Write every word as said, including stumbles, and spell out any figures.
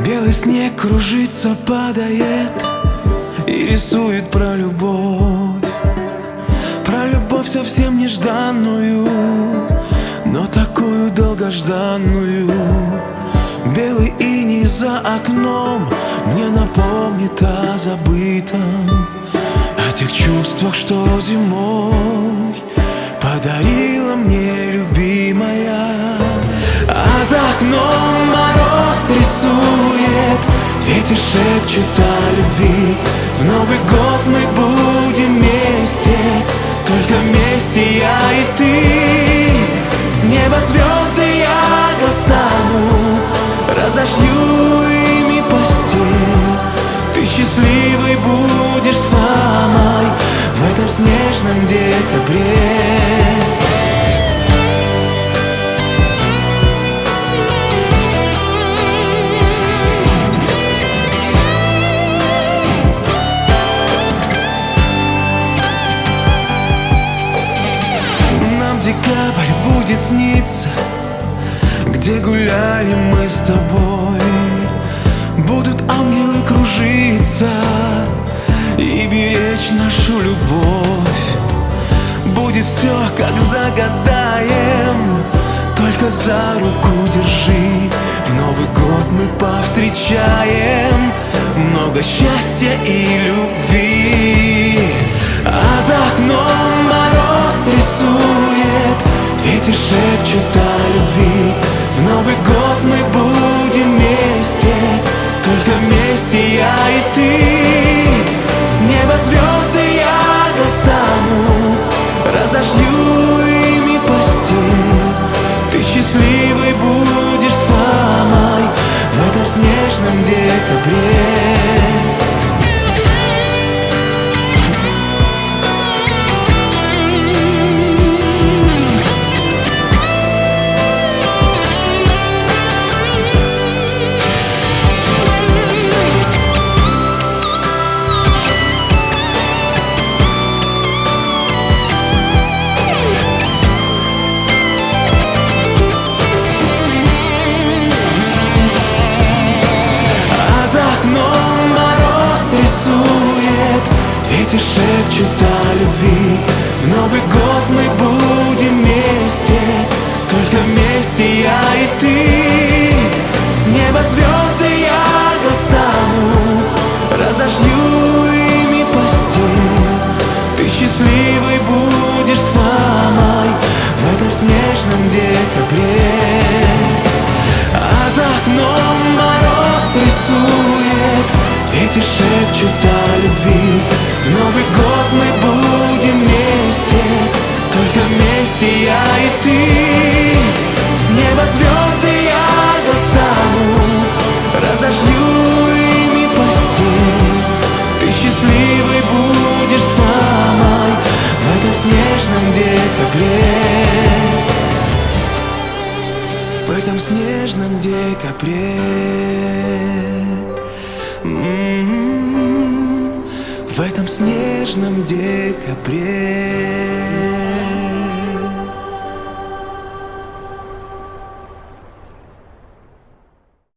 Белый снег кружится, падает и рисует про любовь, про любовь совсем нежданную, но такую долгожданную. Белый иней за окном мне напомнит о забытом, о тех чувствах, что зимой подарила мне любимая. А за окном мороз рисует, ветер шепчет о любви. В Новый год мы будем вместе, только вместе я и ты. С неба звезды я достану, разошью ими постель. Ты счастливой будешь самой в этом снежном декабре. Декабрь будет сниться, где гуляли мы с тобой. Будут ангелы кружиться и беречь нашу любовь. Будет все, как загадаем, только за руку держи. В Новый год мы повстречаем много счастья и любви. А за окном мороз рисует, ветер шепчет о любви. В Новый год мы будем вместе, только вместе я и ты. С неба звезды я достану, разожгу ими постель. Ты счастливой будешь самой в этом снежном декабре. Ветер шепчет о любви. В Новый год мы будем вместе, только вместе я и ты. С неба звезды я достану, разожгу ими постель. Ты счастливой будешь самой в этом снежном декабре. А за окном мороз рисует, ветер шепчет о любви. В Новый год мы будем вместе, только вместе я и ты. С неба звезды я достану, разожгу ими постель. Ты счастливой будешь самой в этом снежном декабре. В этом снежном декабре. В этом снежном декабре.